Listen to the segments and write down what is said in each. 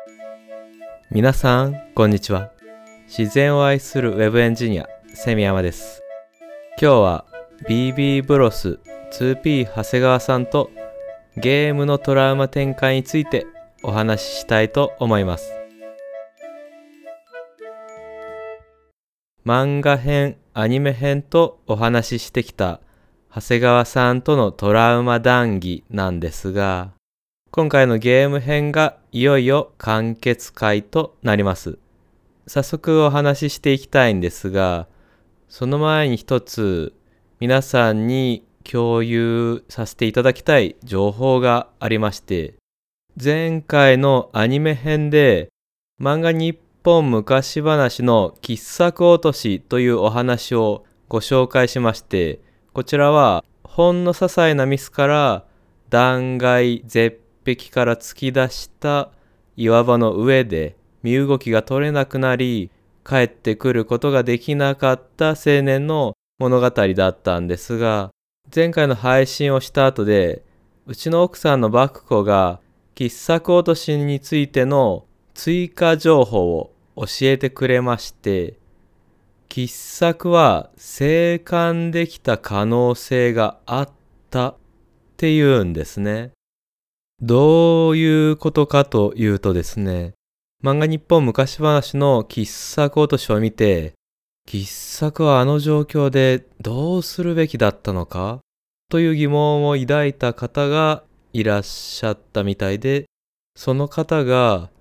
皆さん、こんにちは。自然を愛するウェブエンジニア、セミヤマです。今日は BB ブロス 2P 長谷川さんとゲームのトラウマ展開についてお話ししたいと思います。漫画編、アニメ編とお話ししてきた長谷川さんとのトラウマ談義なんですが、今回のゲーム編がいよいよ完結回となります。早速お話ししていきたいんですが、その前に一つ皆さんに共有させていただきたい情報がありまして、前回のアニメ編で漫画日本昔話の傑作落としというお話をご紹介しまして、こちらはほんの些細なミスから断崖絶壁から突き出した岩場の上で身動きが取れなくなり、帰ってくることができなかった青年の物語だったんですが、前回の配信をした後で、うちの奥さんのバクコが傑作落としについての追加情報を教えてくれまして、傑作は生還できた可能性があったっていうんですね。どういうことかというとですね、漫画日本昔話の傑作落としを見て、傑作はあの状況でどうするべきだったのかという疑問を抱いた方がいらっしゃったみたいで、その方が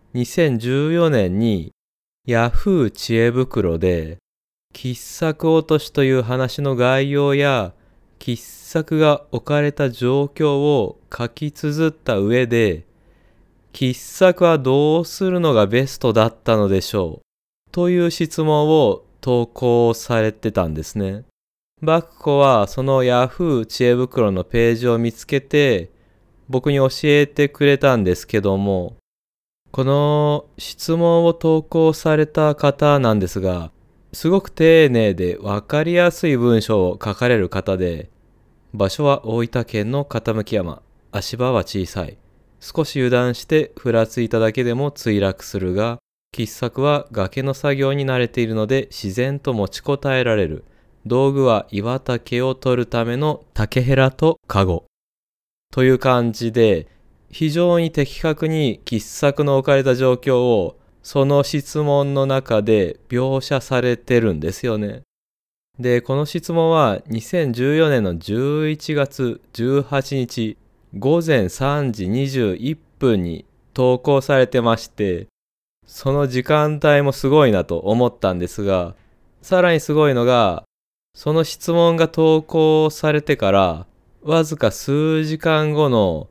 2014年にヤフー知恵袋で傑作落としという話の概要や傑作が置かれた状況を書き綴った上で、傑作はどうするのがベストだったのでしょうという質問を投稿されてたんですね。バクコはそのヤフー知恵袋のページを見つけて僕に教えてくれたんですけども、この質問を投稿された方なんですが、すごく丁寧で分かりやすい文章を書かれる方で、場所は大分県の傾山、足場は小さい。少し油断してふらついただけでも墜落するが、傑作は崖の作業に慣れているので自然と持ちこたえられる。道具は岩竹を取るための竹ヘラとカゴ。という感じで、非常に的確に傑作の置かれた状況をその質問の中で描写されてるんですよね。で、この質問は2014年の11月18日午前3時21分に投稿されてまして、その時間帯もすごいなと思ったんですが、さらにすごいのが、その質問が投稿されてからわずか数時間後の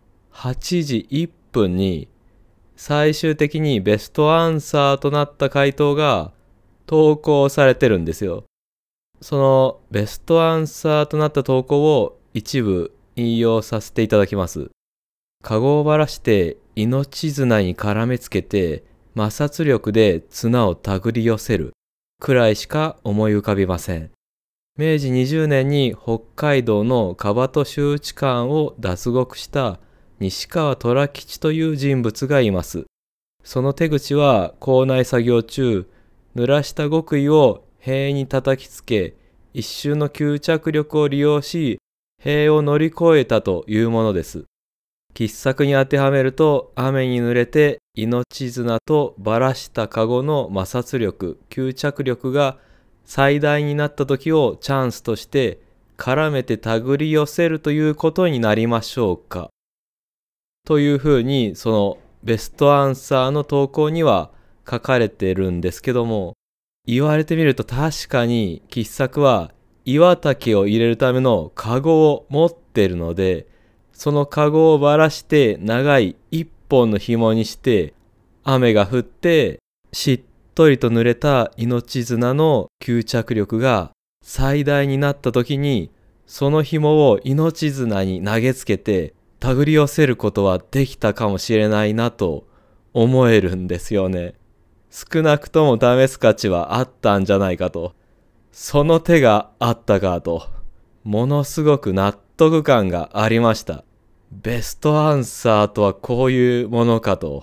8時1分に最終的にベストアンサーとなった回答が投稿されてるんですよ。そのベストアンサーとなった投稿を一部引用させていただきます。カゴをばらして命綱に絡めつけて摩擦力で綱を手繰り寄せるくらいしか思い浮かびません。明治20年に北海道の樺戸周知館を脱獄した西川虎吉という人物がいます。その手口は校内作業中、濡らした極意を塀に叩きつけ、一瞬の吸着力を利用し、塀を乗り越えたというものです。傑作に当てはめると、雨に濡れて命綱とばらしたカゴの摩擦力、吸着力が最大になった時をチャンスとして絡めて手繰り寄せるということになりましょうか。というふうにそのベストアンサーの投稿には書かれてるんですけども、言われてみると確かに傑作は岩竹を入れるためのカゴを持ってるので、そのカゴをばらして長い一本の紐にして雨が降ってしっとりと濡れた命綱の吸着力が最大になった時に、その紐を命綱に投げつけて手繰り寄せることはできたかもしれないなと思えるんですよね。少なくとも試す価値はあったんじゃないかと。その手があったかと。ものすごく納得感がありました。ベストアンサーとはこういうものかと。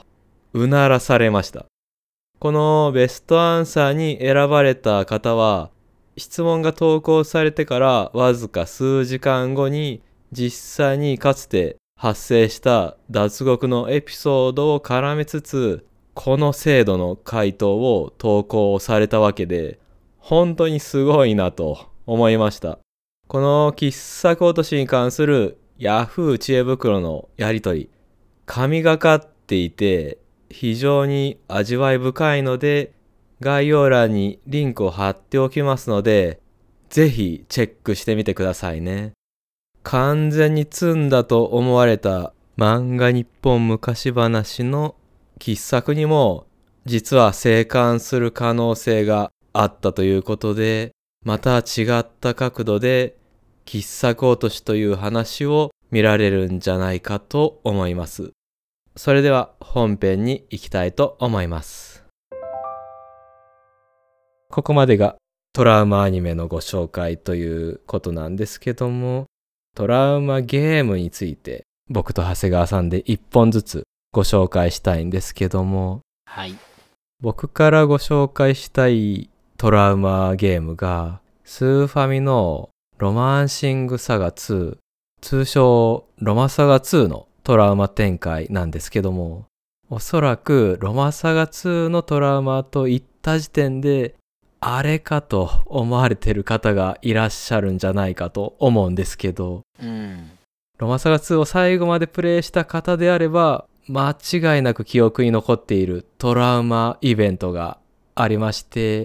うならされました。このベストアンサーに選ばれた方は、質問が投稿されてからわずか数時間後に実際にかつて発生した脱獄のエピソードを絡めつつ、この精度の回答を投稿されたわけで、本当にすごいなと思いました。この喫作落としに関する Yahoo 知恵袋のやりとり、神がかっていて非常に味わい深いので、概要欄にリンクを貼っておきますので、ぜひチェックしてみてくださいね。完全に積んだと思われた漫画日本昔話の傑作にも実は生還する可能性があったということで、また違った角度で傑作落としという話を見られるんじゃないかと思います。それでは本編に行きたいと思います。ここまでがトラウマアニメのご紹介ということなんですけども、トラウマゲームについて僕と長谷川さんで1本ずつご紹介したいんですけども、 はい。 僕からご紹介したいトラウマゲームがスーファミのロマンシングサガ2、通称ロマサガ2のトラウマ展開なんですけども、おそらくロマサガ2のトラウマと言った時点であれかと思われてる方がいらっしゃるんじゃないかと思うんですけど、ロマサガ2を最後までプレイした方であれば間違いなく記憶に残っているトラウマイベントがありまして、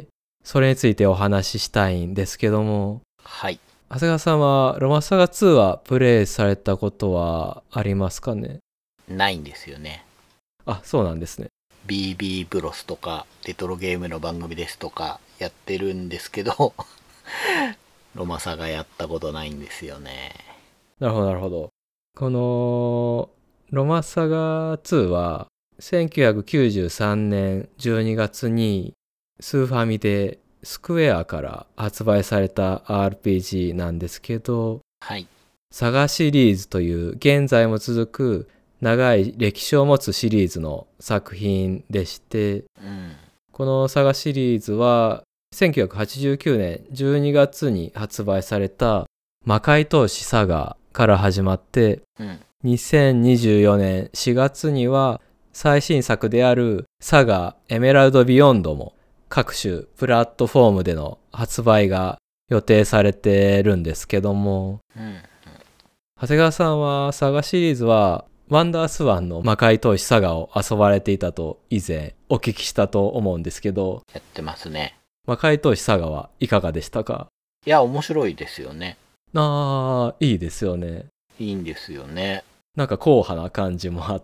それについてお話ししたいんですけども、 はい。 長谷川さんはロマサガ2はプレイされたことはありますかね？ ないんですよね。 あ、そうなんですね。 BB ブロスとかレトロゲームの番組ですとかやってるんですけどロマサがやったことないんですよね。 なるほどなるほど。このロマサガ2は1993年12月にスーファミでスクエアから発売された RPG なんですけど、 はい。 サガシリーズという現在も続く長い歴史を持つシリーズの作品でして、このサガシリーズは1989年12月に発売された魔界闘士サガから始まって、2024年4月には最新作であるサガエメラルドビヨンドも各種プラットフォームでの発売が予定されてるんですけども、長谷川さんはサガシリーズはワンダースワンの魔界闘士サガを遊ばれていたと以前お聞きしたと思うんですけど、 やってますね。 魔界闘士サガはいかがでしたか？ いや、面白いですよね。 いいですよね。 いいんですよね。 なんか硬派な感じもあって、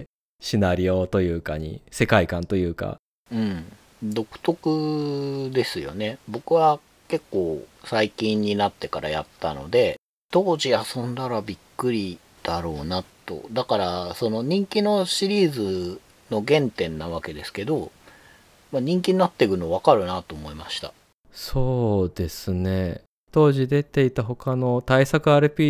シナリオというかに世界観というか、 独特ですよね。僕は結構最近になってからやったので、当時遊んだらびっくりだろうなと。だからその人気のシリーズの原点なわけですけど、人気になっていくの分かるなと思いました。 そうですね。当時出ていた他の大作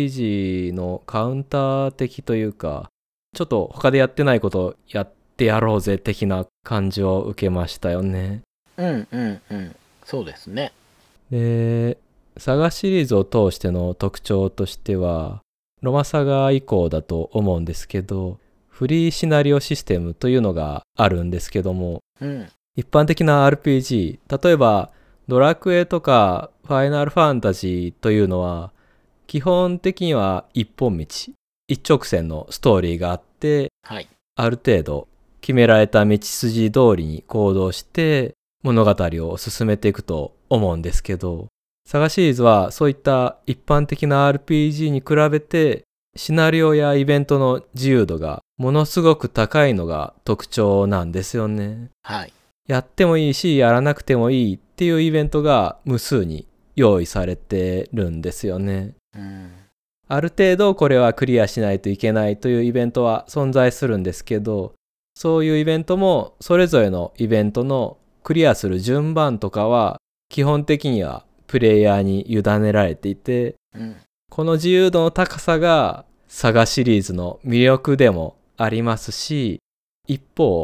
RPG のカウンター的というか、ちょっと他でやってないことやってやろうぜ的な感じを受けましたよね。 そうですね。 で、サガシリーズを通しての特徴としては、ロマサガ以降だと思うんですけど、フリーシナリオシステムというのがあるんですけども、一般的な RPG、例えばドラクエとかファイナルファンタジーというのは、基本的には一本道、一直線のストーリーがあって、ある程度決められた道筋通りに行動して物語を進めていくと思うんですけど、サガシリーズはそういった一般的な RPG に比べてシナリオやイベントの自由度がものすごく高いのが特徴なんですよね。やってもいいしやらなくてもいいっていうイベントが無数に用意されてるんですよね。ある程度これはクリアしないといけないというイベントは存在するんですけど、そういうイベントもそれぞれのイベントのクリアする順番とかは基本的にはプレイヤーに委ねられていて、この自由度の高さがサガシリーズの魅力でもありますし、一方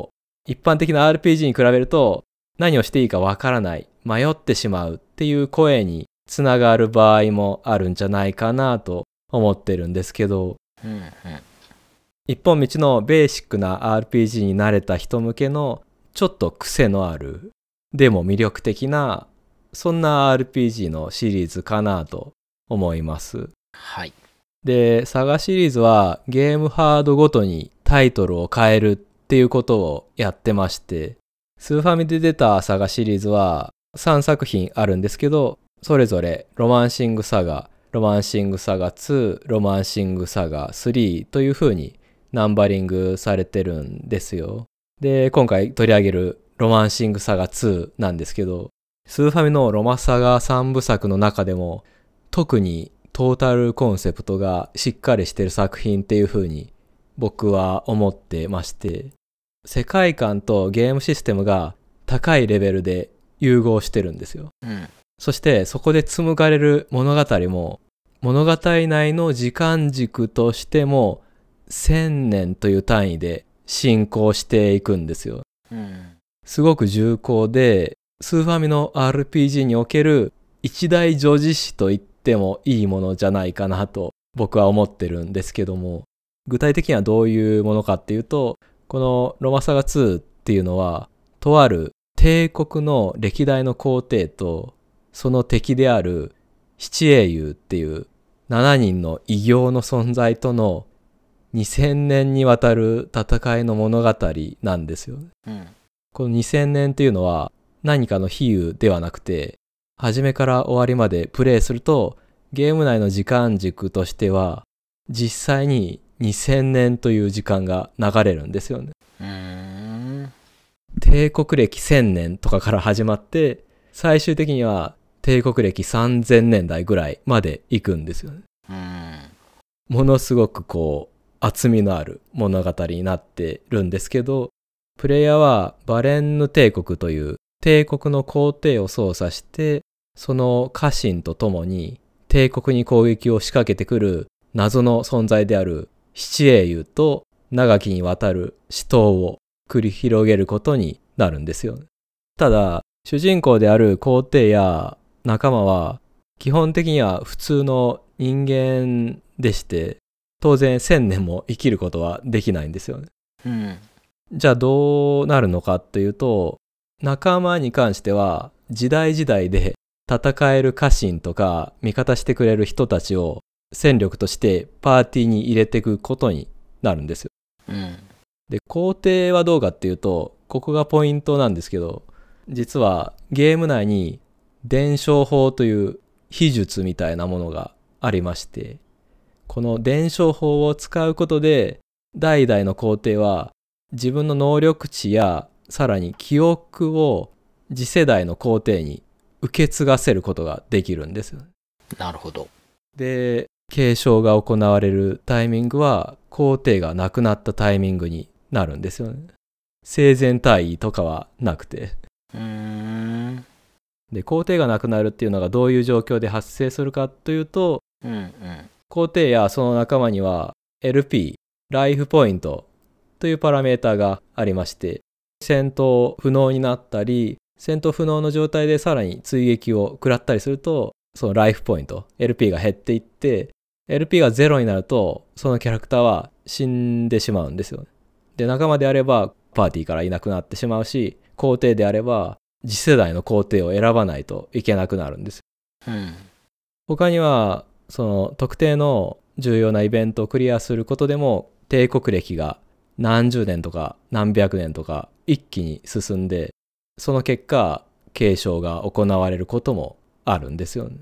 一般的な RPG に比べると何をしていいかわからない、迷ってしまうっていう声につながる場合もあるんじゃないかなと思ってるんですけど、一本道のベーシックな RPG に慣れた人向けのちょっと癖のあるでも魅力的なそんな RPG のシリーズかなと思います。 はい。 で、サガシリーズはゲームハードごとにタイトルを変えるっていうことをやってまして、スーファミで出たサガシリーズは3作品あるんですけど、それぞれロマンシングサガ、ロマンシングサガ2、ロマンシングサガ3という風にナンバリングされてるんですよ。で、今回取り上げるロマンシングサガ2なんですけど、スーファミのロマサガ3部作の中でも特にトータルコンセプトがしっかりしてる作品っていう風に僕は思ってまして、世界観とゲームシステムが高いレベルで融合してるんですよ。そしてそこで紡がれる物語も物語内の時間軸としても1000年という単位で進行していくんですよ。すごく重厚で、スーファミの RPG における一大叙事詩と言ってもいいものじゃないかなと僕は思ってるんですけども、具体的にはどういうものかっていうと、このロマサガ2っていうのはとある帝国の歴代の皇帝とその敵である七英雄っていう7人の異形の存在との2000年にわたる戦いの物語なんですよ。この2000年っていうのは何かの比喩ではなくて、初めから終わりまでプレイするとゲーム内の時間軸としては実際に2000年という時間が流れるんですよね。帝国歴1000年とかから始まって最終的には帝国歴3000年代ぐらいまで行くんですよね。ものすごく厚みのある物語になってるんですけど、プレイヤーはバレンヌ帝国という帝国の皇帝を操作して、その家臣と共に帝国に攻撃を仕掛けてくる謎の存在である七英雄と長きにわたる死闘を繰り広げることになるんですよ。ただ主人公である皇帝や仲間は基本的には普通の人間でして、当然1000年も生きることはできないんですよね。じゃあどうなるのかというと、仲間に関しては時代時代で戦える家臣とか味方してくれる人たちを戦力としてパーティーに入れていくことになるんですよ。で、皇帝はどうかっていうと、ここがポイントなんですけど、実はゲーム内に伝承法という秘術みたいなものがありまして、この伝承法を使うことで代々の皇帝は自分の能力値やさらに記憶を次世代の皇帝に受け継がせることができるんですよ。 なるほど。 で、継承が行われるタイミングは皇帝が亡くなったタイミングになるんですよね。生前退位とかはなくて。で、皇帝が亡くなるっていうのがどういう状況で発生するかというと、皇帝やその仲間には LP、ライフポイントというパラメータがありまして、戦闘不能になったり、戦闘不能の状態でさらに追撃を食らったりすると、そのライフポイント、LP が減っていって、LP が0になると、そのキャラクターは死んでしまうんですよ。で、仲間であればパーティーからいなくなってしまうし、皇帝であれば次世代の皇帝を選ばないといけなくなるんです。他には、その特定の重要なイベントをクリアすることでも帝国歴が何十年とか何百年とか一気に進んで、その結果継承が行われることもあるんですよね。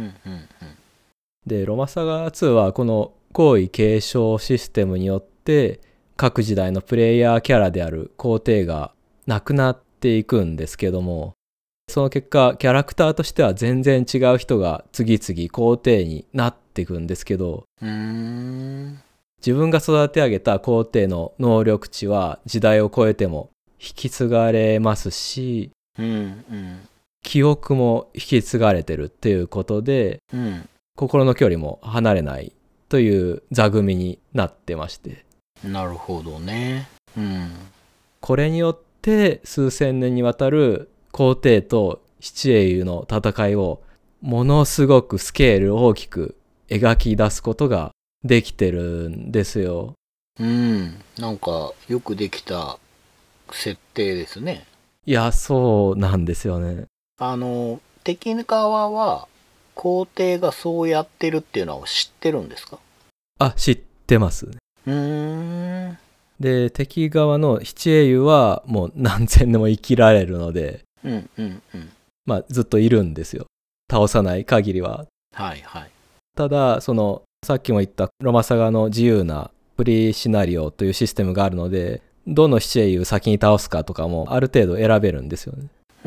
で、ロマサガ2はこの皇位継承システムによって各時代のプレイヤーキャラである皇帝が亡くなっていくんですけども、その結果キャラクターとしては全然違う人が次々皇帝になっていくんですけど、自分が育て上げた皇帝の能力値は時代を超えても引き継がれますし、記憶も引き継がれてるっていうことで、心の距離も離れないという座組になってまして。 なるほどね。 これによっって数千年にわたる皇帝と七英雄の戦いをものすごくスケール大きく描き出すことができてるんですよ。 なんかよくできた設定ですね。 いや、そうなんですよね。 敵側は皇帝がそうやってるっていうのは知ってるんですか？ あ、知ってますね。で、敵側の七英雄はもう何千年も生きられるので、まあずっといるんですよ。倒さない限りは。 はいはい。 ただ、さっきも言ったロマサガの自由なフリーシナリオというシステムがあるので、どの七英雄先に倒すかとかもある程度選べるんですよね。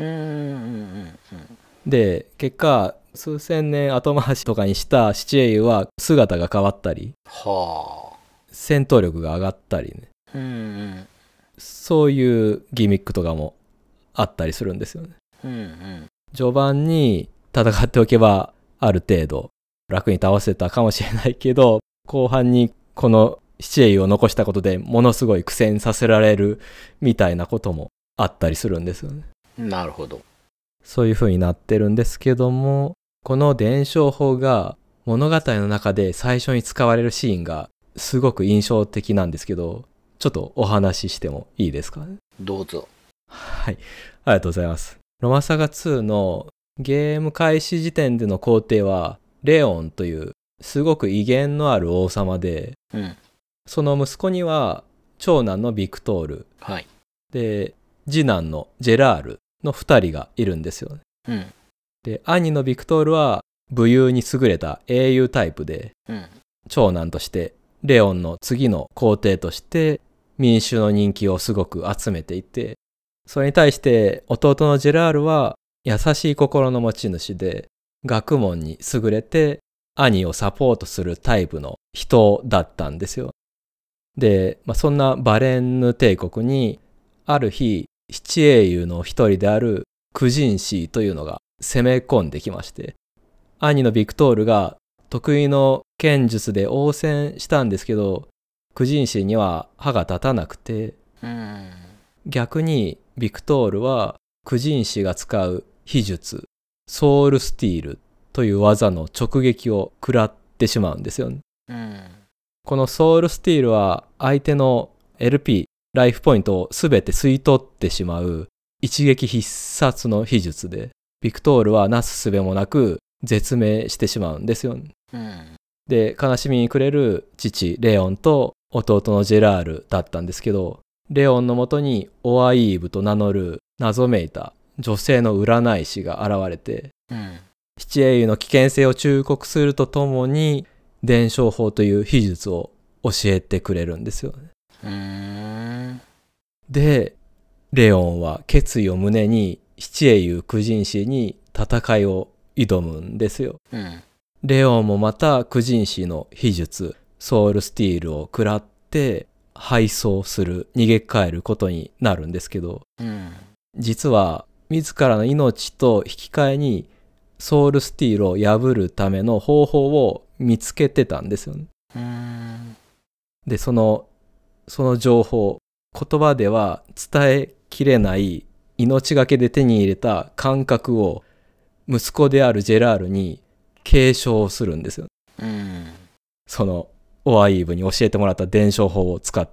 で、結果、数千年後回しとかにした七英雄は姿が変わったり、戦闘力が上がったりね。そういうギミックとかもあったりするんですよね。序盤に戦っておけばある程度楽に倒せたかもしれないけど、後半にこの七英雄を残したことでものすごい苦戦させられるみたいなこともあったりするんですよね。 なるほど。 そういう風になってるんですけども、この伝承法が物語の中で最初に使われるシーンがすごく印象的なんですけど、ちょっとお話ししてもいいですかね。 どうぞ。 はい、ありがとうございます。ロマサガ2のゲーム開始時点での皇帝はレオンというすごく威厳のある王様で、その息子には長男のビクトール、で次男のジェラールの2人がいるんですよね。で兄のビクトールは武勇に優れた英雄タイプで、長男としてレオンの次の皇帝として民衆の人気をすごく集めていて、それに対して弟のジェラールは優しい心の持ち主で学問に優れて兄をサポートするタイプの人だったんですよ。で、そんなバレンヌ帝国にある日七英雄の一人であるクジンシーというのが攻め込んできまして、兄のビクトールが得意の剣術で応戦したんですけど、クジンシーには歯が立たなくて、逆にビクトールはクジンシーが使う秘術ソウルスティールという技の直撃を食らってしまうんですよね。このソウルスティールは相手の LP ライフポイントを全て吸い取ってしまう一撃必殺の秘術で、ビクトールはなすすべもなく絶命してしまうんですよね。で、悲しみに暮れる父レオンと弟のジェラールだったんですけど、レオンのもとにオアイーブと名乗る謎めいた女性の占い師が現れて、七英雄の危険性を忠告するとともに伝承法という秘術を教えてくれるんですよね。で、レオンは決意を胸に七英雄クジンシーに戦いを挑むんですよ。レオンもまたクジンシーの秘術ソウルスティールを食らって敗走する、逃げ帰ることになるんですけど、実は自らの命と引き換えにソウルスティールを破るための方法を見つけてたんですよね。で、その情報、言葉では伝えきれない命がけで手に入れた感覚を息子であるジェラールに継承するんですよ。そのオアイーブに教えてもらった伝承法を使って、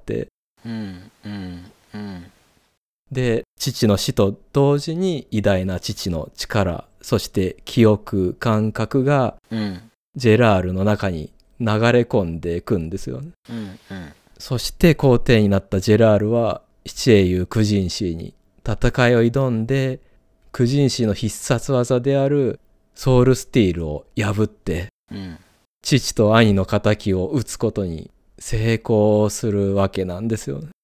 で、父の死と同時に偉大な父の力、そして記憶感覚がジェラールの中に流れ込んでいくんですよね。そして皇帝になったジェラールは七英雄クジンシーに戦いを挑んで、クジンシーの必殺技であるソウルスティールを破って、父と兄の仇を討つことに成功するわけなんですよね。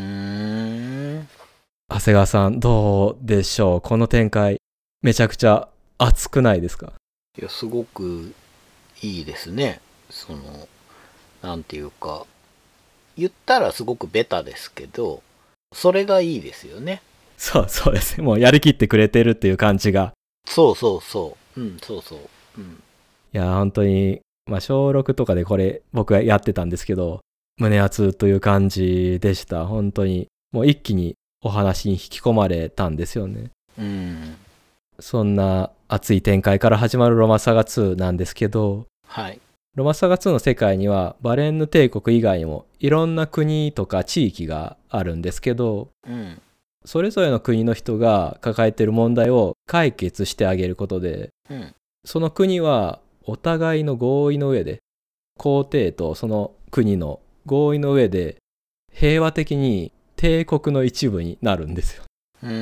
長谷川さん、どうでしょう？この展開めちゃくちゃ熱くないですか？ いや、すごくいいですね。なんていうか、言ったらすごくベタですけど、それがいいですよね。 そうですね。もうやりきってくれてるっていう感じが。 そう。 いや、本当に、小6とかでこれ僕がやってたんですけど、胸熱という感じでした。本当に。もう一気にお話に引き込まれたんですよね。 うん。 そんな熱い展開から始まるロマサガ2なんですけど、 はい。 ロマサガ2の世界にはバレンヌ帝国以外にもいろんな国とか地域があるんですけど、 うん。 それぞれの国の人が抱えている問題を解決してあげることで、 うん。 その国はお互いの合意の上で、皇帝とその国の合意の上で平和的に帝国の一部になるんですよ。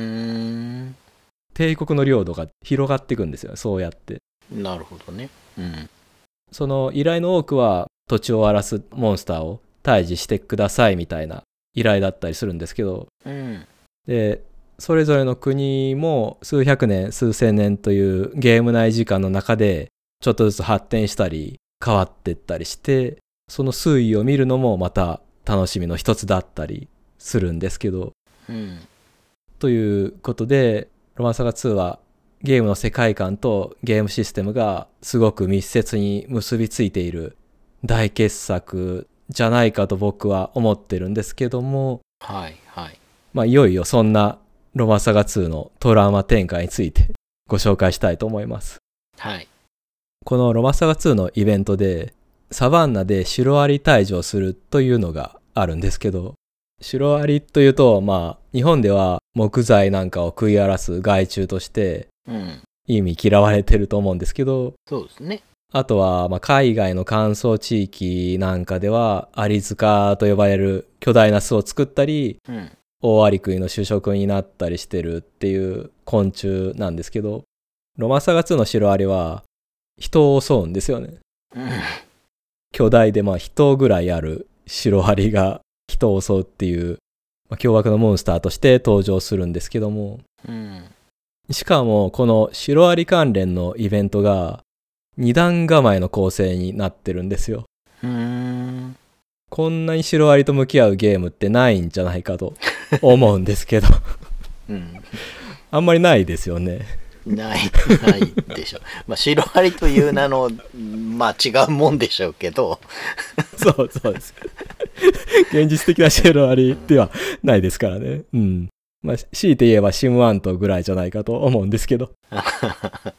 帝国の領土が広がっていくんですよ、そうやって。 なるほどね。うん。 その依頼の多くは土地を荒らすモンスターを退治してくださいみたいな依頼だったりするんですけど、 うん。 でそれぞれの国も数百年数千年というゲーム内時間の中でちょっとずつ発展したり変わっていったりして、その推移を見るのもまた楽しみの一つだったりするんですけど、 うん。 ということでロマンサガ2はゲームの世界観とゲームシステムがすごく密接に結びついている大傑作じゃないかと僕は思ってるんですけども、 はいはい。 まあいよいよそんなロマサガ2のトラウマ展開についてご紹介したいと思います。 はい。 このロマサガ2のイベントでサバンナでシロアリ退治をするというのがあるんですけど、シロアリというとまあ日本では木材なんかを食い荒らす害虫として意味嫌われてると思うんですけど、 そうですね。 あとはまあ海外の乾燥地域なんかではアリ塚と呼ばれる巨大な巣を作ったり、大アリクイの主食になったりしてるっていう昆虫なんですけど、ロマサガ2のシロアリは人を襲うんですよね。巨大でまあ人ぐらいあるシロアリが人を襲うっていう、まあ、凶悪なモンスターとして登場するんですけども、しかもこのシロアリ関連のイベントが2段構えの構成になってるんですよ。こんなにシロアリと向き合うゲームってないんじゃないかと思うんですけど、あんまりないですよね。 ないでしょ。まあシロアリという名のまあ違うもんでしょうけどそうです現実的なシロアリではないですからね。まあ強いて言えばシムワントぐらいじゃないかと思うんですけどはい。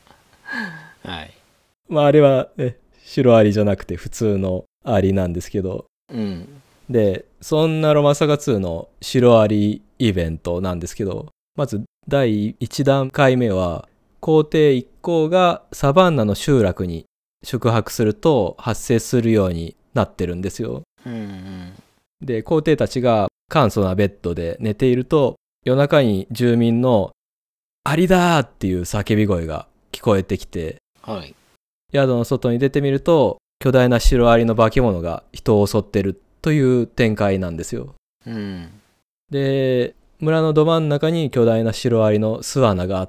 まああれはねシロアリじゃなくて普通のアリなんですけど、でそんなロマサガ2のシロアリイベントなんですけど、まず第1段階目は皇帝一行がサバンナの集落に宿泊すると発生するようになってるんですよ。で皇帝たちが簡素なベッドで寝ていると夜中に住民のアリだーっていう叫び声が聞こえてきて、宿の外に出てみると巨大なシロアリの化け物が人を襲ってるという展開なんですよ。で村のど真ん中に巨大なシロアリの巣穴があって、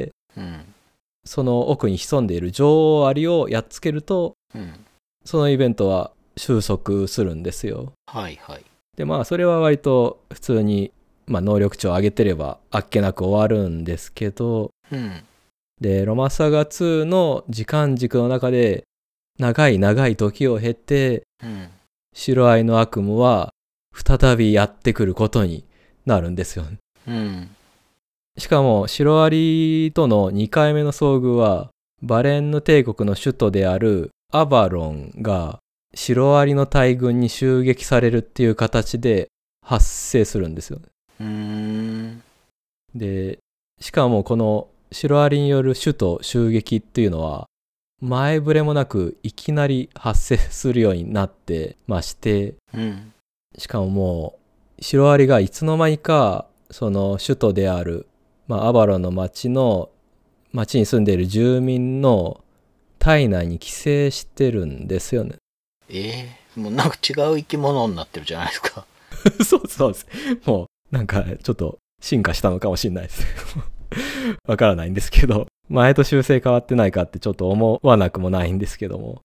その奥に潜んでいる女王アリをやっつけると、そのイベントは収束するんですよ。でまあそれは割と普通に、まあ、能力値を上げてればあっけなく終わるんですけど、でロマサガ2の時間軸の中で長い長い時を経て、シロアリの悪夢は再びやってくることになるんですよ。しかもシロアリとの2回目の遭遇はバレンヌ帝国の首都であるアバロンがシロアリの大軍に襲撃されるっていう形で発生するんですよ。でしかもこのシロアリによる首都襲撃っていうのは前触れもなくいきなり発生するようになってまして、しかももうシロアリがいつの間にかその首都である、アバロンの町に住んでいる住民の体内に寄生してるんですよね。 もうなんか違う生き物になってるじゃないですか。 そうです。もうなんかちょっと進化したのかもしれないですわからないんですけど、前と習性変わってないかってちょっと思わなくもないんですけども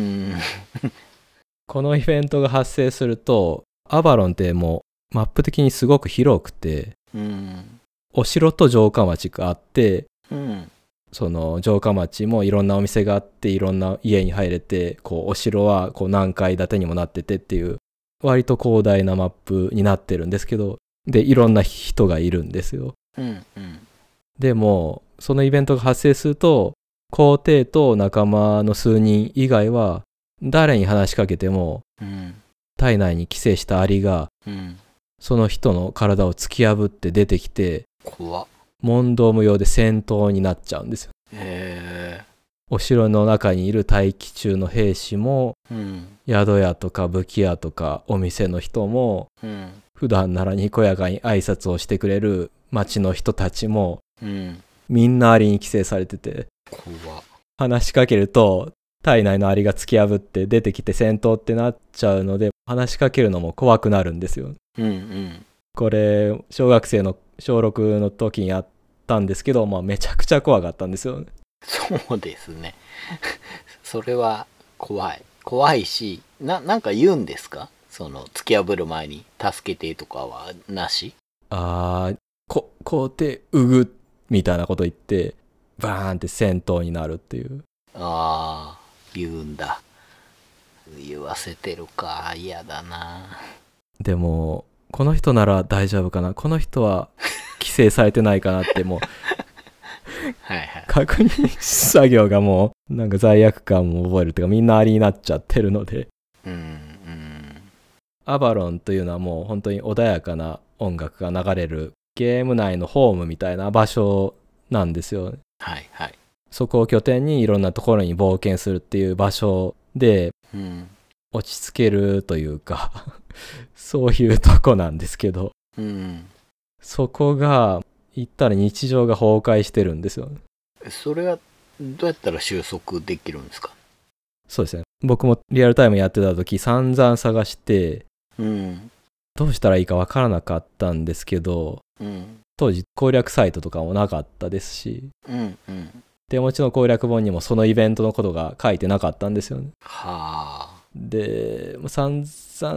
このイベントが発生するとアバロンってもうマップ的にすごく広くて、お城と城下町があって、その城下町もいろんなお店があっていろんな家に入れて、こうお城はこう何階建てにもなっててっていう割と広大なマップになってるんですけど、 でいろんな人がいるんですよ。 うんうん。 でもそのイベントが発生すると皇帝と仲間の数人以外は誰に話しかけても、 うん、 体内に寄生したアリが、 うん、 その人の体を突き破って出てきて、 怖っ。 問答無用で戦闘になっちゃうんですよ。 へえ。 お城の中にいる待機中の兵士も、 うん、 宿屋とか武器屋とかお店の人も、 うん、 普段ならにこやかに挨拶をしてくれる町の人たちも、 うん、 みんなアリに寄生されてて、 怖っ。 話しかけると体内のアリが突き破って出てきて戦闘ってなっちゃうので、話しかけるのも怖くなるんですよ。 うんうん。 これ小学生の小6の時にやったんですけど、めちゃくちゃ怖かったんですよね。 そうですね。それは怖い。怖いし、なんか言うんですか？その突き破る前に助けてとかはなし？ 皇帝うぐみたいなこと言ってバーンって戦闘になるっていう。 ああ、言うんだ。言わせてるか。嫌だな。 でもこの人なら大丈夫かな、この人は規制されてないかなってもうはいはい。 確認作業がもうなんか罪悪感も覚えるっていうか、みんなアリになっちゃってるので、 うんうん。 アバロンというのはもう本当に穏やかな音楽が流れるゲーム内のホームみたいな場所なんですよ。 はいはい。 そこを拠点にいろんなところに冒険するっていう場所で、 うん。 落ち着けるというかそういうとこなんですけど、 うん。 そこが行ったら日常が崩壊してるんですよね。 それはどうやったら収束できるんですか？ そうですね。僕もリアルタイムやってた時散々探してうん。 どうしたらいいかわからなかったんですけど、 うん。 当時攻略サイトとかもなかったですし、 うんうん。 手持ちの攻略本にもそのイベントのことが書いてなかったんですよね。 はあ。 で散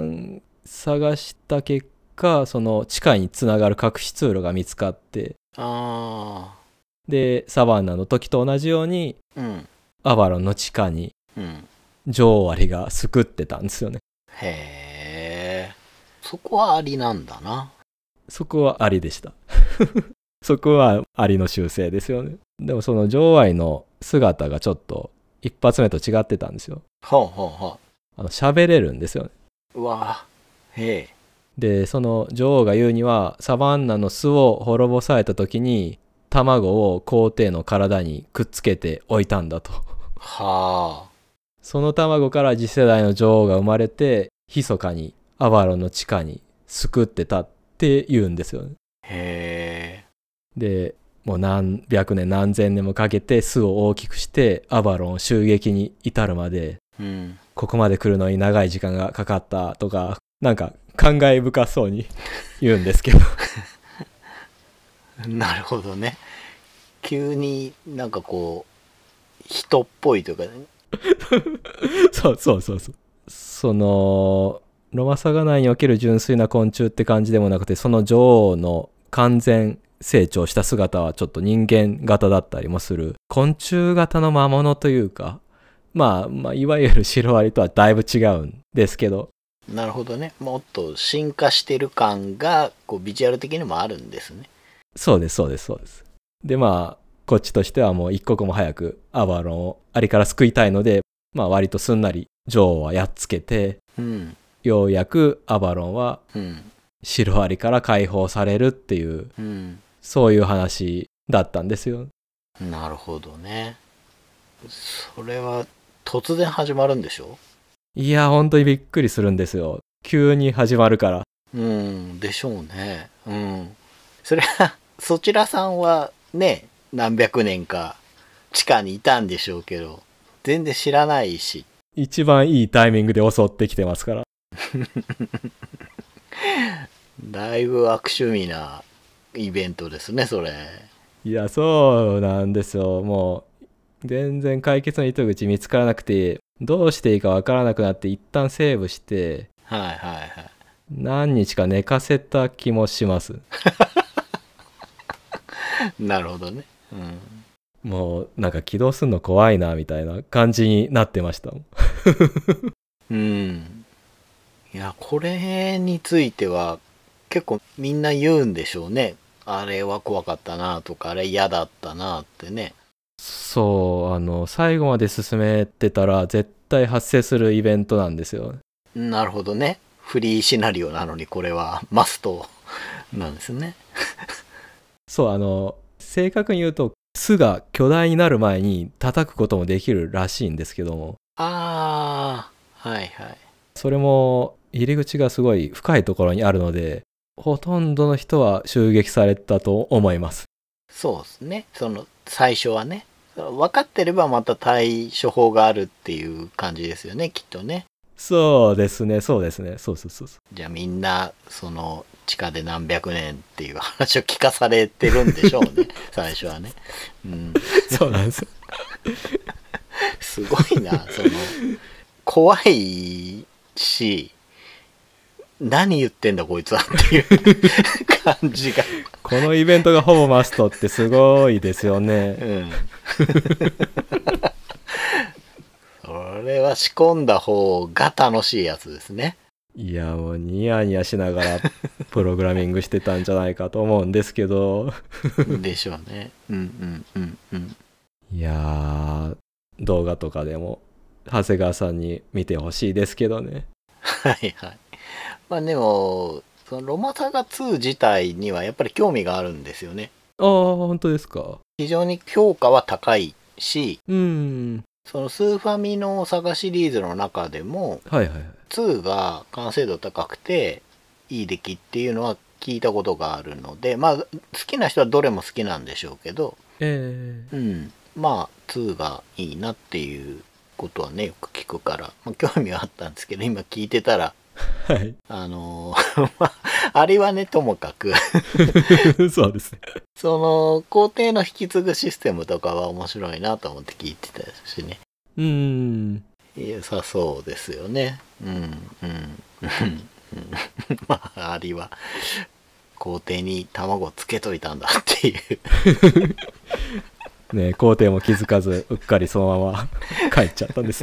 々探した結果、その地下につながる隠し通路が見つかって、 ああ。 でサバンナの時と同じようにうん。 アバロンの地下にうん。 女王アリが救ってたんですよね。 へえ。そこはありなんだな。 そこはアリでしたそこはアリの習性ですよね。でもその女王アリの姿がちょっと一発目と違ってたんですよ。 ほうほうほ喋れるんですよね。 う。うわぁ。へえ。 でその女王が言うには、サバンナの巣を滅ぼされた時に卵を皇帝の体にくっつけておいたんだと。 はあ。 その卵から次世代の女王が生まれて、密かにアバロンの地下に救ってたって言うんですよね。 へえ。 でもう何百年何千年もかけて巣を大きくしてアバロンを襲撃に至るまで、 うん。 ここまで来るのに長い時間がかかったとか、なんか感慨深そうに言うんですけどなるほどね。急になんかこう、人っぽいというかね。 そうそうそうそう。そのロマサガ内における純粋な昆虫って感じでもなくて、その女王の完全成長した姿はちょっと人間型だったりもする昆虫型の魔物というか、まあいわゆるシロアリとはだいぶ違うんですけど。 なるほどね。もっと進化してる感がこうビジュアル的にもあるんですね。 そうですそうですそうです。でこっちとしてはもう一刻も早くアバロンをアリから救いたいので、割とすんなり女王はやっつけて、 うん。 ようやくアバロンはうん。 シロアリから解放されるっていう、 うん。 そういう話だったんですよ。 なるほどね。それは突然始まるんでしょ？ いや本当にびっくりするんですよ。急に始まるから。 うん、でしょうね。うん。それは、そちらさんはね、何百年か地下にいたんでしょうけど、全然知らないし。 一番いいタイミングで襲ってきてますから。 だいぶ悪趣味なイベントですね、それ。 いやそうなんですよ。もう全然解決の糸口見つからなくて、どうしていいかわからなくなって一旦セーブして、 はいはいはい。 何日か寝かせた気もします。 なるほどね。 もうなんか起動するの怖いなみたいな感じになってました。 うん。いや、これについては結構みんな言うんでしょうね。あれは怖かったなとか、あれ嫌だったなってね。 そう、最後まで進めてたら絶対発生するイベントなんですよ。 なるほどね。フリーシナリオなのにこれはマストなんですね。 そう、正確に言うと巣が巨大になる前に叩くこともできるらしいんですけども、 ああ、はいはい。 それも入り口がすごい深いところにあるので、ほとんどの人は襲撃されたと思います。 そうですね。最初はね。分かってればまた対処法があるっていう感じですよね、きっとね。 そうですね、そうですね、そう。 じゃあみんな、地下で何百年っていう話を聞かされてるんでしょうね、最初はね。うん。 そうなんです。 すごいな、怖いし、何言ってんだこいつはっていう感じが。 このイベントがほぼマストってすごいですよね。 うん。それは仕込んだ方が楽しいやつですね。 いや、もうニヤニヤしながらプログラミングしてたんじゃないかと思うんですけど。 でしょうね。うんうんうんうん。 いやー、動画とかでも長谷川さんに見てほしいですけどね。 はいはい。まあでも、ロマサガ2自体にはやっぱり興味があるんですよね。 ああ、本当ですか。 非常に評価は高いし、 スーファミのサガシリーズの中でも、 はいはいはい。 2が完成度高くていい出来っていうのは聞いたことがあるので、まあ好きな人はどれも好きなんでしょうけど、まあ2がいいなっていうことはねよく聞くから、まあ、興味はあったんですけど、今聞いてたらはい。 まあ、あれはねともかくそうですね。 皇帝の引き継ぐシステムとかは面白いなと思って聞いてたしね。良さそうですよね。まあアリは皇帝に卵つけといたんだっていうね、皇帝も気づかずうっかりそのまま帰っちゃったんです。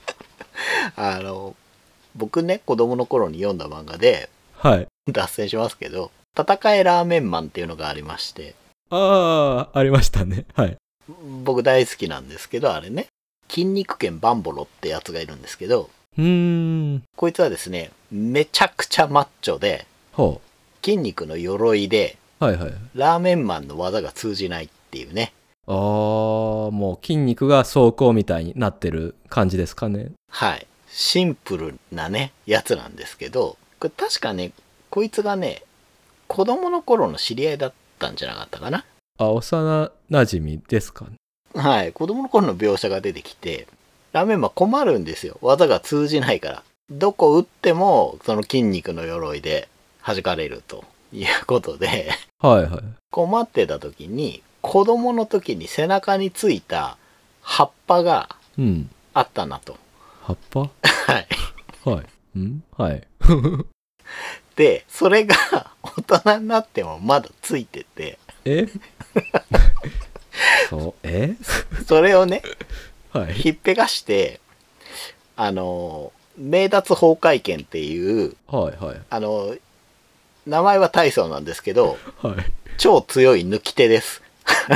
僕ね子供の頃に読んだ漫画で、 はい。 脱線しますけど、戦えラーメンマンっていうのがありまして、 ありましたね。はい。 僕大好きなんですけど、あれね、筋肉剣バンボロってやつがいるんですけど、こいつはですね、めちゃくちゃマッチョで、筋肉の鎧で、ラーメンマンの技が通じないっていうね。 もう筋肉が装甲みたいになってる感じですかね。 はい。シンプルなね、やつなんですけど、これ確かね、こいつがね、子供の頃の知り合いだったんじゃなかったかな。 幼馴染ですかね。 はい。子供の頃の描写が出てきて、ラーメンマン困るんですよ。技が通じないから。どこ打っても、その筋肉の鎧で弾かれるということで、困ってた時に、子供の時に背中についた葉っぱがあったなと。 葉っぱはい。 はい。 で、それが大人になってもまだついてて。それをね、ひっぺがして、名達法会剣っていう、名前は大層なんですけど、超強い抜き手です。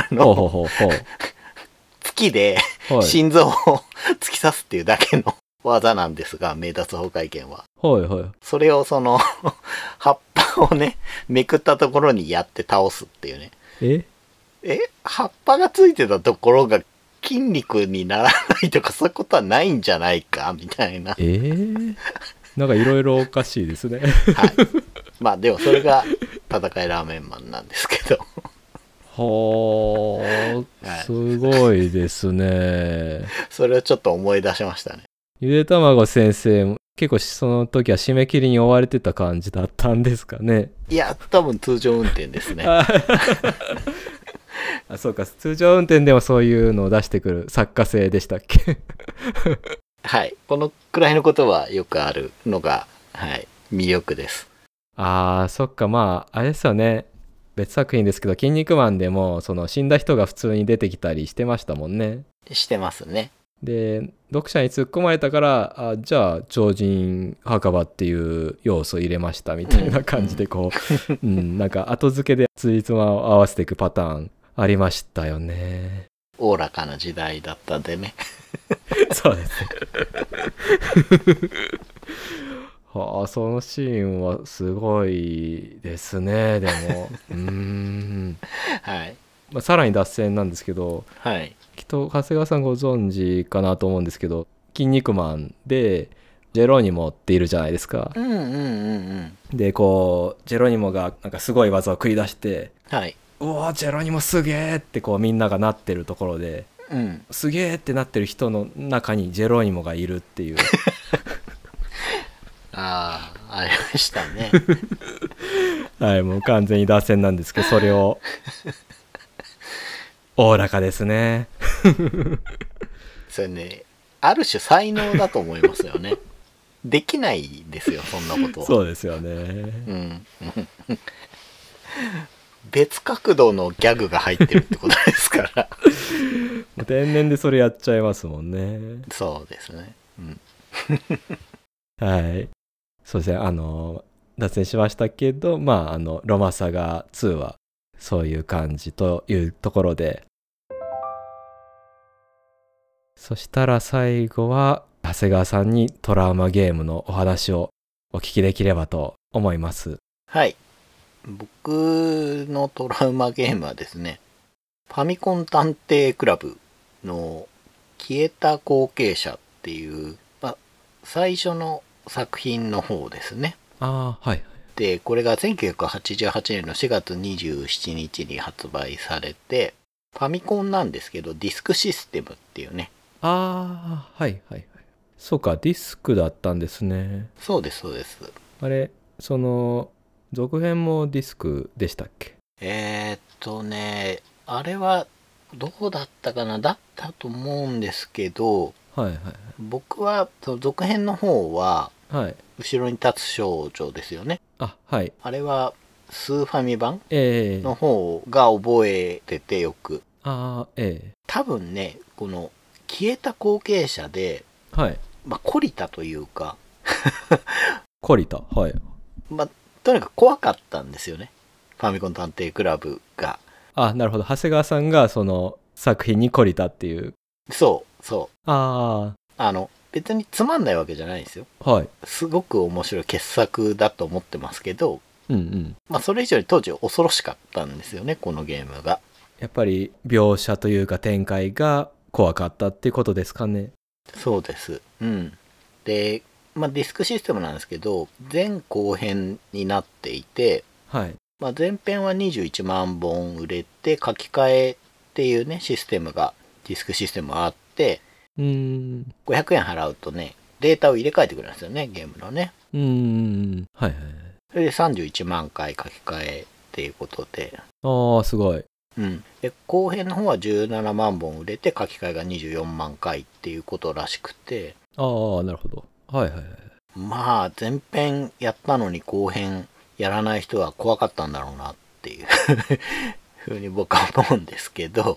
月で心臓を突き刺すっていうだけの技なんですが、名達法会剣は。それを葉っぱをね、めくったところにやって倒すっていうね。葉っぱがついてたところが筋肉にならないとかそういうことはないんじゃないかみたいな。 なんかいろいろおかしいですね。 はい。まあでもそれが戦いラーメンマンなんですけど。 すごいですね。 それをちょっと思い出しましたね。 ゆでたまご先生、結構その時は締め切りに追われてた感じだったんですかね。 いや、多分通常運転ですね。 そうか、通常運転でもそういうのを出してくる作家性でしたっけ。 はい。このくらいのことはよくあるのが、魅力です。 そっか、まあ、あれですよね。別作品ですけど、筋肉マンでも、死んだ人が普通に出てきたりしてましたもんね。 してますね。 で読者に突っ込まれたからじゃあ超人墓場っていう要素入れましたみたいな感じでこう、なんか後付けでついつまを合わせていくパターンありましたよね。 おおらかな時代だったんでね。 そうですね。はあ、そのシーンはすごいですね。でもはい。 さらに脱線なんですけど、 はい。 きっと長谷川さんご存知かなと思うんですけど、筋肉マンでジェロニモっているじゃないですか。でこうジェロニモがなんかすごい技を繰り出して、 はい。 うわジェロニモすげえってこうみんながなってるところで、すげえってなってる人の中にジェロニモがいるっていうありましたね。 はい、もう完全に脱線なんですけど、それをおおらかですね。 それね、ある種才能だと思いますよね。できないですよ、そんなことは。 そうですよね。 別角度のギャグが入ってるってことですから。 天然でそれやっちゃいますもんね。 そうですね。 はい。そうですね。脱線しましたけど、ロマサガ2はそういう感じというところで、そしたら最後は長谷川さんにトラウマゲームのお話をお聞きできればと思います。 はい。僕のトラウマゲームはですね、ファミコン探偵クラブの消えた後継者っていう、最初の作品の方ですね。 はい。 で、これが1988年の4月27日に発売されて、ファミコンなんですけど、ディスクシステムっていうね。 はい。そうか、ディスクだったんですね。 そうです、そうです。 あれ、続編もディスクでしたっけ？ あれはどうだったかな、だったと思うんですけど、僕はその続編の方は、後ろに立つ少女ですよね。 はい。 あれはスーファミ版の方が覚えててよく。多分ね、この消えた後継者で、懲りたというか懲りた。はい。 とにかく怖かったんですよね。ファミコン探偵クラブが。 なるほど。長谷川さんがその作品に懲りたっていう。 そう。別につまんないわけじゃないんですよ。すごく面白い傑作だと思ってますけど、それ以上に当時恐ろしかったんですよね、このゲームが。 やっぱり描写というか展開が怖かったっていうことですかね。 そうです。で、ディスクシステムなんですけど、前後編になっていて、前編は21万本売れて書き換えっていうね、システムが、ディスクシステムがあって、500円払うとね、データを入れ替えてくれるんですよね、ゲームのね。それで31万回書き換えっていうことで。 すごい。 で、後編の方は17万本売れて書き換えが24万回っていうことらしくて。 なるほど。 前編やったのに後編やらない人は怖かったんだろうなっていうふうに僕は思うんですけど。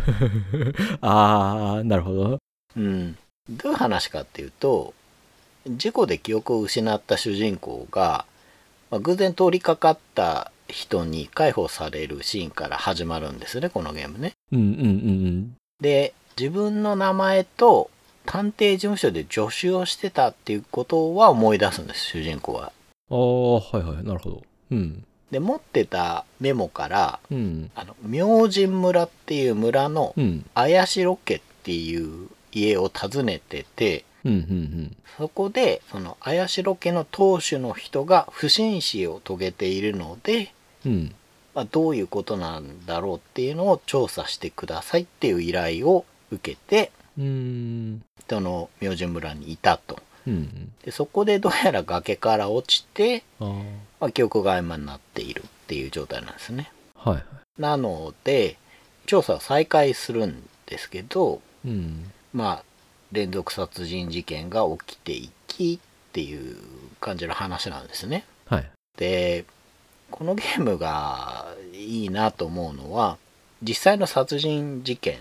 なるほど。 どういう話かっていうと、事故で記憶を失った主人公が、偶然通りかかった人に介抱されるシーンから始まるんですね、このゲームね。で、自分の名前と探偵事務所で助手をしてたっていうことは思い出すんです、主人公は。 なるほど。 で、持ってたメモから、明神村っていう村の綾代家っていう家を訪ねてて、そこでその綾代家の当主の人が不審死を遂げているので、どういうことなんだろうっていうのを調査してくださいっていう依頼を受けて、その明神村にいたと。でそこでどうやら崖から落ちて、記憶が曖昧になっているっていう状態なんですね。なので調査を再開するんですけど、連続殺人事件が起きていきっていう感じの話なんですね。でこのゲームがいいなと思うのは、実際の殺人事件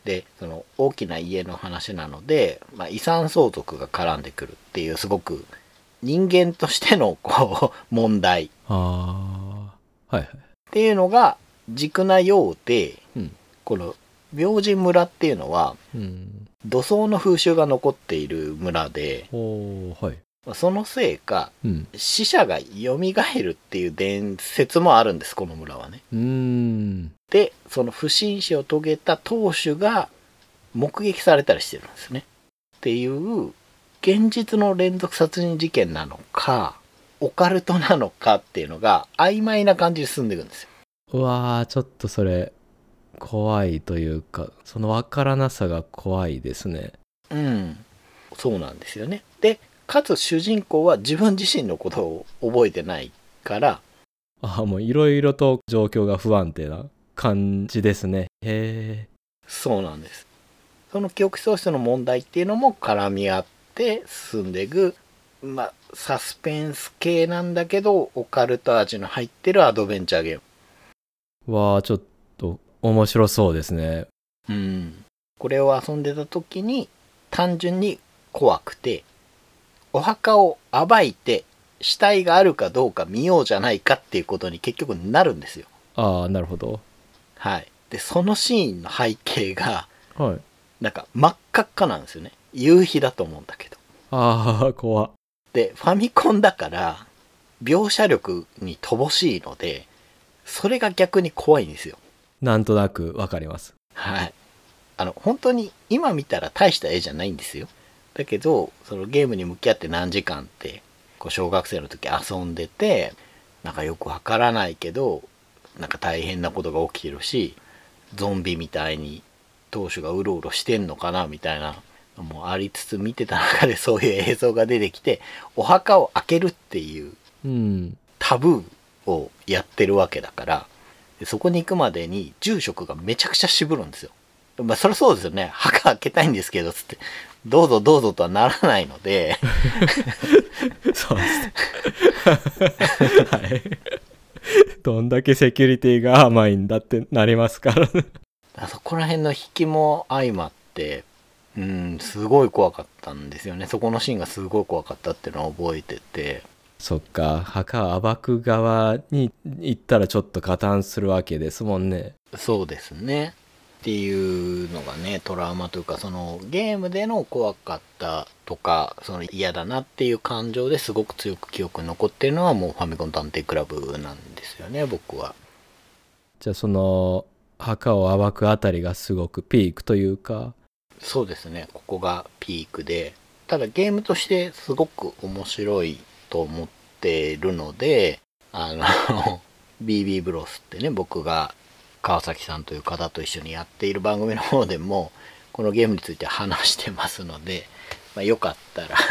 でその大きな家の話なので、遺産相続が絡んでくるっていうすごく人間としてのこう問題はいはい。 っていうのが軸なようで、 うんこの明神村っていうのは土葬の風習が残っている村で、 はい。 そのせいか死者が蘇るっていう伝説もあるんです、この村はね。でその不審死を遂げた当主が目撃されたりしてるんですね。っていう現実の連続殺人事件なのかオカルトなのかっていうのが曖昧な感じで進んでいくんですよ。 うわー、ちょっとそれ怖いというか、その分からなさが怖いですね。 そうなんですよね。でかつ主人公は自分自身のことを覚えてないから、 もういろいろと状況が不安定な感じですね。へえ。 そうなんです。その記憶喪失の問題っていうのも絡み合って進んでいく、サスペンス系なんだけどオカルト味の入ってるアドベンチャーゲーム。 わー、ちょっと面白そうですね。 これを遊んでた時に単純に怖くて、お墓を暴いて死体があるかどうか見ようじゃないかっていうことに結局なるんですよ。 なるほど。 はい。でそのシーンの背景がはいなんか真っ赤っかなんですよね。夕日だと思うんだけど。 怖っ。 でファミコンだから描写力に乏しいので、それが逆に怖いんですよ。 なんとなくわかります。 はい。本当に今見たら大した絵じゃないんですよ。だけどそのゲームに向き合って何時間ってこう小学生の時遊んでて、なんかよくわからないけどなんか大変なことが起きてるし、ゾンビみたいに当主がうろうろしてんのかなみたいなのもありつつ見てた中でそういう映像が出てきて、お墓を開けるっていうタブーをやってるわけだから、そこに行くまでに住職がめちゃくちゃ渋るんですよ。そりゃそうですよね。墓開けたいんですけどつってどうぞどうぞとはならないのでそうですね。はい。どんだけセキュリティが甘いんだってなりますからね。 そこら辺の引きも相まってすごい怖かったんですよね。そこのシーンがすごい怖かったっていうのを覚えてて。 そっか、墓を暴く側に行ったらちょっと加担するわけですもんね。 そうですね。っていうのがね、トラウマというか、そのゲームでの怖かったとか、その嫌だなっていう感情ですごく強く記憶に残ってるのはもうファミコン探偵クラブなんですよね、僕は。 じゃあその墓を暴くあたりがすごくピークというか。 そうですね、ここがピークで、ただゲームとしてすごく面白いと思ってるので、BB ブロスってね、僕が川崎さんという方と一緒にやっている番組の方でもこのゲームについて話してますので、よかったら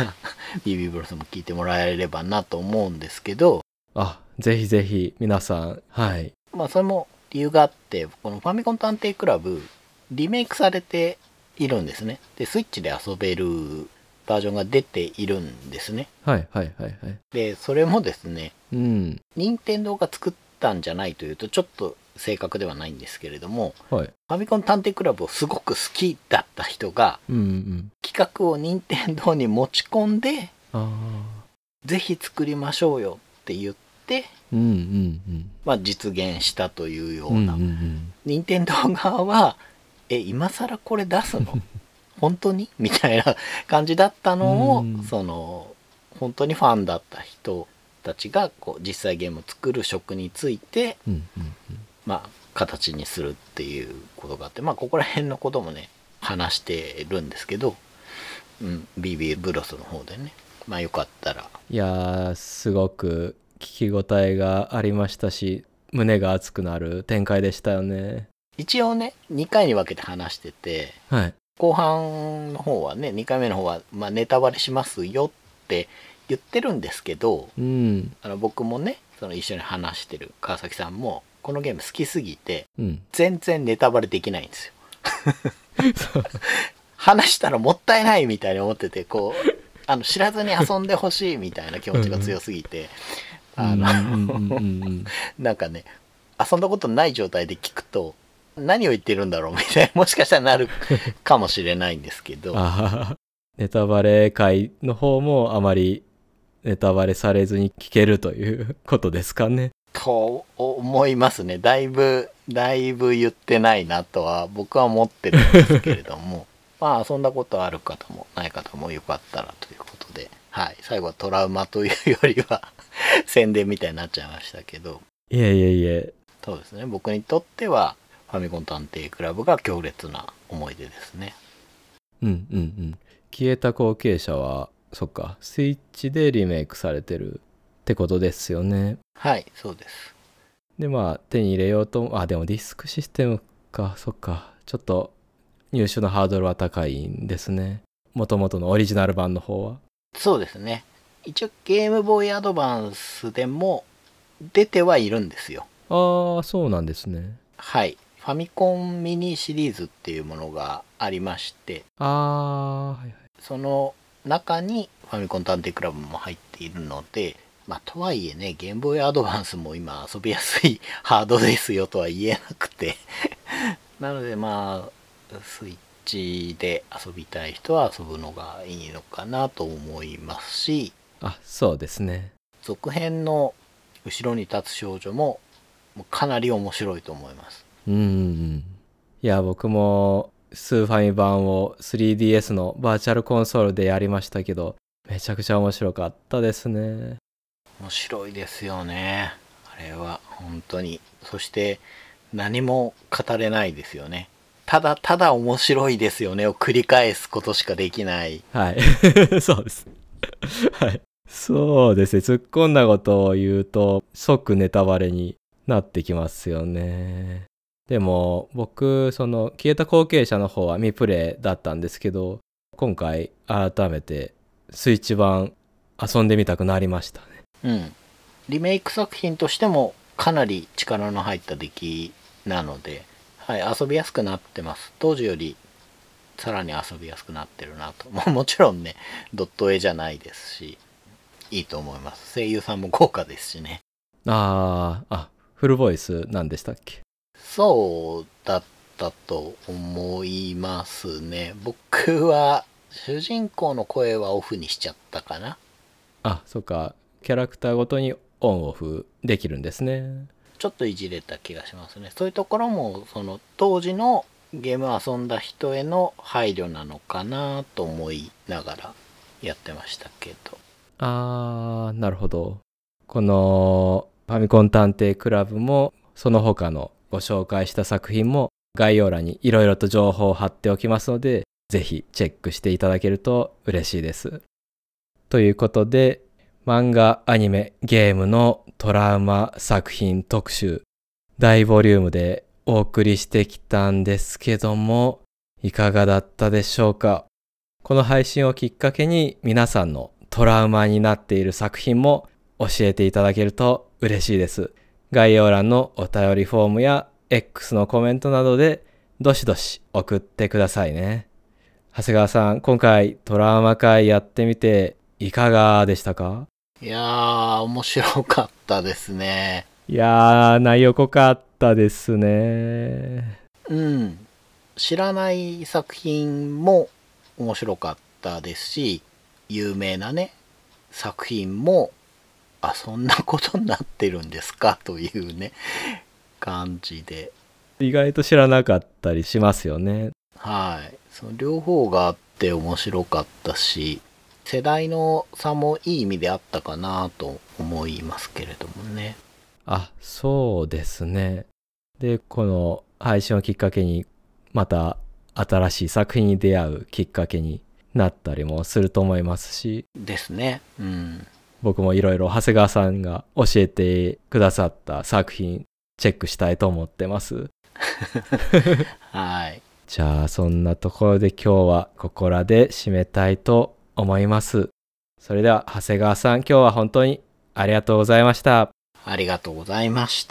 BB ブロスも聞いてもらえればなと思うんですけど、 ぜひぜひ皆さん、はい。 それも理由があって、このファミコン探偵クラブリメイクされているんですね。でスイッチで遊べるバージョンが出ているんですね。でそれもですね、任天堂が作ったんじゃないというとちょっと正確ではないんですけれども、ファミコン探偵クラブをすごく好きだった人が、企画を任天堂に持ち込んで、ぜひ作りましょうよって言って、実現したというような、任天堂側は今更これ出すの本当にみたいな感じだったのを、その本当にファンだった人たちがこう実際ゲームを作る職について、形にするっていうことがあって、ここら辺のこともね話してるんですけど、BB ブロスの方でね、よかったら。 いやー、すごく聞き応えがありましたし、胸が熱くなる展開でしたよね。 一応ね2回に分けて話してて、後半の方はね、2回目の方はネタバレしますよって言ってるんですけど、僕もねその一緒に話してる川崎さんもこのゲーム好きすぎて、全然ネタバレできないんですよ話したらもったいないみたいに思ってて、こう知らずに遊んでほしいみたいな気持ちが強すぎて、なんかね遊んだことない状態で聞くと何を言ってるんだろうみたいな、もしかしたらなるかもしれないんですけど。 ネタバレ会の方もあまりネタバレされずに聞けるということですかね。 と思いますね。だいぶ言ってないなとは僕は思ってるんですけれども。まあそんなことある方もない方もよかったらということで、はい、最後はトラウマというよりは宣伝みたいになっちゃいましたけど。 いえ。 そうですね。僕にとってはファミコン探偵クラブが強烈な思い出ですね。 消えた後継者はそっか、スイッチでリメイクされてるってことですよね。 はい、そうです。 でまあ手に入れようと、でもディスクシステムか、そっか、ちょっと入手のハードルは高いんですね。もともとのオリジナル版の方は。 そうですね。一応ゲームボーイアドバンスでも出てはいるんですよ。 そうなんですね。 はい。ファミコンミニシリーズっていうものがありまして、 はい。 その中にファミコン探偵クラブも入っているので、とはいえね、ゲームボーイアドバンスも今遊びやすいハードですよとは言えなくてなのでスイッチで遊びたい人は遊ぶのがいいのかなと思いますし、 そうですね。 続編の後ろに立つ少女もかなり面白いと思います。 いや、僕もスーファミ版を 3DS のバーチャルコンソールでやりましたけど、めちゃくちゃ面白かったですね。 面白いですよね、あれは本当に。そして何も語れないですよね。ただ面白いですよねを繰り返すことしかできない。 はいそうですはい、そうですね。突っ込んだことを言うと即ネタバレになってきますよね。でも僕その消えた後継者の方は未プレイだったんですけど、今回改めてスイッチ版遊んでみたくなりましたね。 リメイク作品としてもかなり力の入った出来なので、はい、遊びやすくなってます。当時よりさらに遊びやすくなってるなと。もちろんね、ドット絵じゃないですし、いいと思います。声優さんも豪華ですしね。 フルボイスなんでしたっけ？ そうだったと思いますね。僕は主人公の声はオフにしちゃったかな。 そうか。キャラクターごとにオンオフできるんですね。 ちょっといじれた気がしますね。そういうところもその当時のゲームを遊んだ人への配慮なのかなと思いながらやってましたけど。 なるほど。このファミコン探偵クラブもその他のご紹介した作品も概要欄にいろいろと情報を貼っておきますので、ぜひチェックしていただけると嬉しいです。ということで、漫画、アニメ、ゲームのトラウマ作品特集、大ボリュームでお送りしてきたんですけども、いかがだったでしょうか？この配信をきっかけに皆さんのトラウマになっている作品も教えていただけると嬉しいです。概要欄のお便りフォームや X のコメントなどでどしどし送ってくださいね。長谷川さん、今回トラウマ会やってみていかがでしたか？ いやー、面白かったですね。 いやー、内容濃かったですね。 知らない作品も面白かったですし、有名なね、作品も、そんなことになってるんですかというね、感じで。 意外と知らなかったりしますよね。 はい。その両方があって面白かったし、世代の差もいい意味であったかなと思いますけれどもね。 そうですね。で、この配信をきっかけにまた新しい作品に出会うきっかけになったりもすると思いますし。 ですね。 僕もいろいろ長谷川さんが教えてくださった作品チェックしたいと思ってます。 はい。 じゃあそんなところで今日はここらで締めたいと思います。それでは長谷川さん、今日は本当にありがとうございました。 ありがとうございました。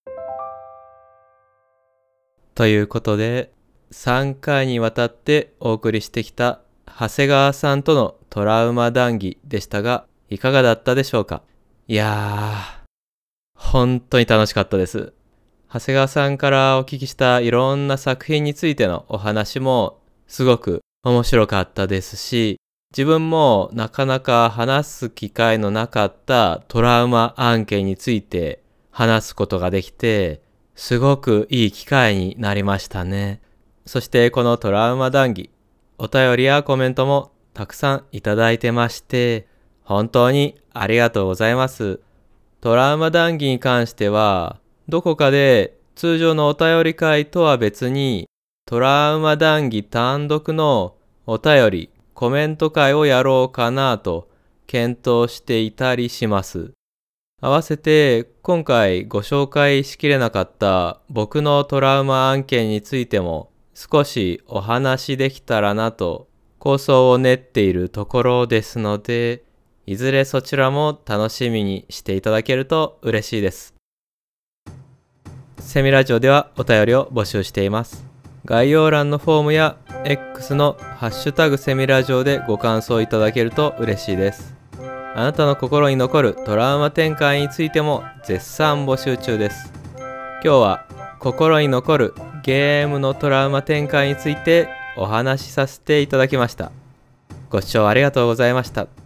ということで3回にわたってお送りしてきた長谷川さんとのトラウマ談義でしたが、いかがだったでしょうか？いやー、本当に楽しかったです。 長谷川さんからお聞きしたいろんな作品についてのお話もすごく面白かったですし、自分もなかなか話す機会のなかったトラウマ案件について話すことができて、すごくいい機会になりましたね。そしてこのトラウマ談義、お便りやコメントもたくさんいただいてまして、本当にありがとうございます。トラウマ談義に関しては、どこかで通常のお便り会とは別に、トラウマ談義単独のお便り、コメント会をやろうかなと検討していたりします。合わせて今回ご紹介しきれなかった僕のトラウマ案件についても少しお話できたらなと構想を練っているところですので、いずれそちらも楽しみにしていただけると嬉しいです。セミラジオではお便りを募集しています。概要欄のフォームや X のハッシュタグセミラジオでご感想いただけると嬉しいです。あなたの心に残るトラウマ展開についても絶賛募集中です。今日は心に残るゲームのトラウマ展開についてお話しさせていただきました。ご視聴ありがとうございました。